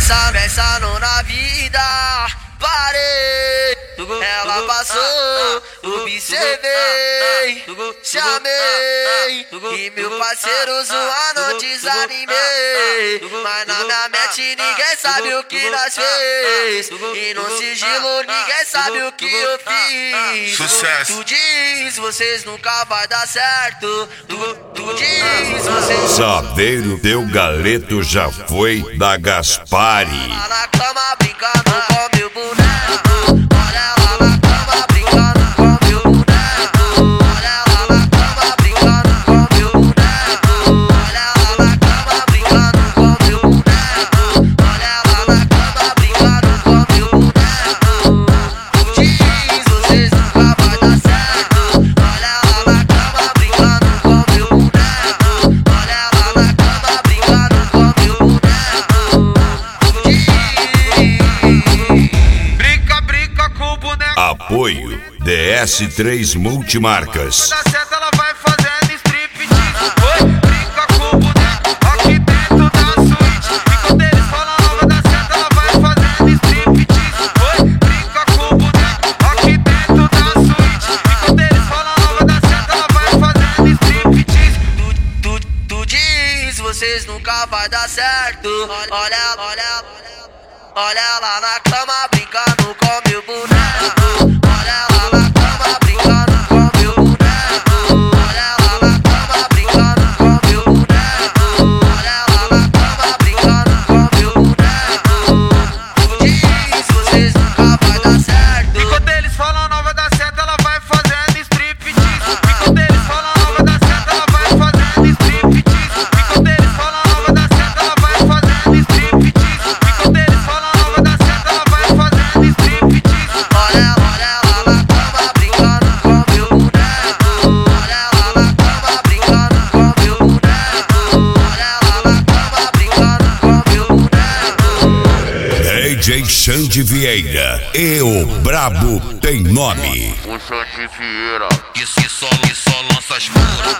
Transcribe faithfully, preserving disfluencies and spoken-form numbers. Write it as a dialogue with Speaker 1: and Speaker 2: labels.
Speaker 1: Pensa, pensando na vida, parei. Ela passou, observei, chamei. E meu parceiro zoando, desanimei. Mas na minha mente ninguém sabe o que nós fez. E no sigilo ninguém sabe o que eu fiz.
Speaker 2: Sucesso.
Speaker 1: Tu diz, vocês nunca vai dar certo. Tu, tu diz, vocês...
Speaker 3: Saveiro, teu galeto já foi da Gaspari.
Speaker 1: Lá na cama brincando com meu boneco. Olha lá na cama brincando com meu boneco. Olha lá na cama brincando com meu boneco. Olha lá na cama brincando com meu boneco. Olha lá na cama brincando com meu boneco. Tu diz, vocês nunca vai dar certo. Olha lá na cama brincando com meu boneco. Olha lá na cama brincando com meu boneco. Tu diz.
Speaker 2: Brinca, brinca com o boneco.
Speaker 3: Apoio D S três Multimarcas.
Speaker 2: Da seta ela vai fazendo striptease. Oi, brinca com o boneco aqui dentro da suíte. E quando eles falam nova da seta ela vai fazendo striptease. Oi, brinca com o boneco aqui dentro da suíte. E quando eles falam nova da seta ela vai fazendo striptease.
Speaker 1: Tu, tu, tu diz, vocês nunca vai dar certo. Olha, olha, olha, olha lá na cama brincando com meu boneco. Olha lá na cama brincando com meu boneco. Olha lá na cama brincando com meu boneco. Olha lá na cama brincando com meu boneco. Tu diz, vocês nunca vai dar certo.
Speaker 2: E quando eles falam nova da seta ela vai fazendo striptease. E quando eles falam nova da seta ela vai fazendo striptease. E quando eles falam nova da seta ela vai fazendo striptease. E quando eles falam nova da seta ela vai fazendo striptease.
Speaker 1: Olha, olha lá na cama brincando com meu boneco. Olha lá na cama brincando com meu boneco. Olha lá na cama brincando com meu boneco.
Speaker 3: D J Xande Vieira e o Brabo tem nome.
Speaker 4: O Xande Vieira, que, que, só, que só lança as furas.